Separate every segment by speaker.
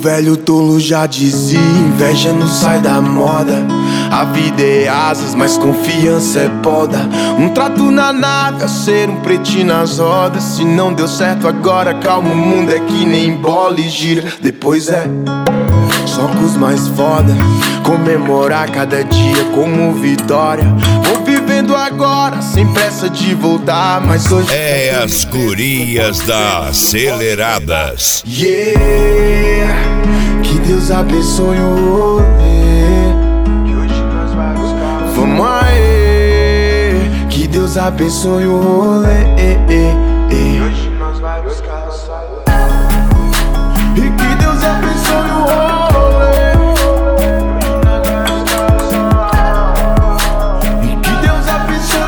Speaker 1: velho tolo já dizia, inveja não sai da moda. A vida é asas, mas confiança é poda. Um trato na nave, ao ser um pretinho nas rodas. Se não deu certo agora, calma, o mundo é que nem bola e gira. Depois é só com os mais foda. Comemorar cada dia como vitória. Vou vivendo agora, sem pressa de voltar. Mas hoje
Speaker 2: é as gurias da Aceleradas.
Speaker 1: Yeah, que Deus abençoe o rolê. Vamos aí, que Deus abençoe o rolê. Hoje nós vai buscar e que Deus abençoe o rolê. E que Deus abençoe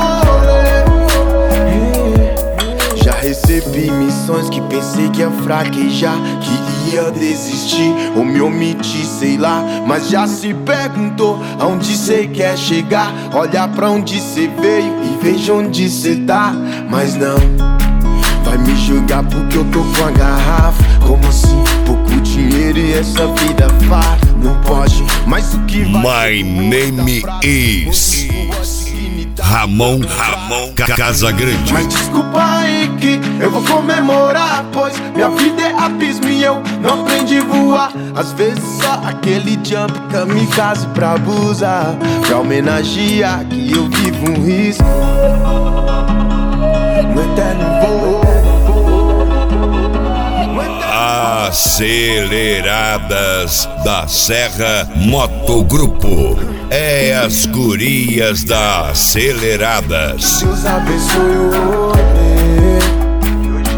Speaker 1: o rolê. Já recebi missões que pensei que ia fraquejar, que ia desistir ou me omitir, sei lá. Mas já se perguntou aonde cê quer chegar? Olha pra onde cê veio e veja onde cê tá. Mas não vai me julgar porque eu tô com a garrafa. Como assim? Pouco dinheiro e essa vida farta. Não pode, mas o que vai...
Speaker 2: My name is Ramon Casagrande.
Speaker 1: Mas desculpa aí que eu vou comemorar, pois minha vida é abismo e eu não aprendi a voar. Às vezes só aquele jump kamikaze pra abusar, pra homenagear que eu vivo um risco no eterno voo.
Speaker 2: Aceleradas da Serra Motogrupo. É as gurias da Aceleradas.
Speaker 1: Deus abençoe o rolê.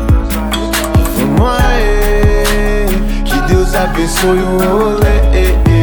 Speaker 1: Vamos aí, que Deus abençoe o rolê.